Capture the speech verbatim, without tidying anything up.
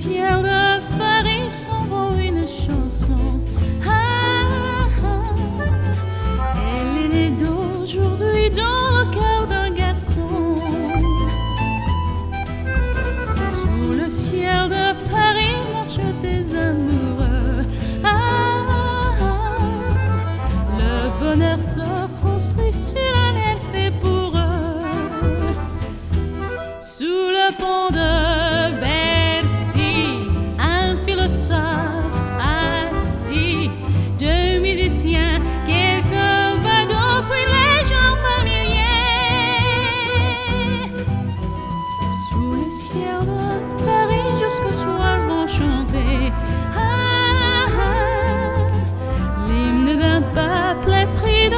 ciel de Paris s'envole une chanson. Ah, ah, elle est née d'aujourd'hui dans le cœur d'un garçon. Sous le ciel de Paris marchent des amoureux. Ah, ah, le bonheur se construit sur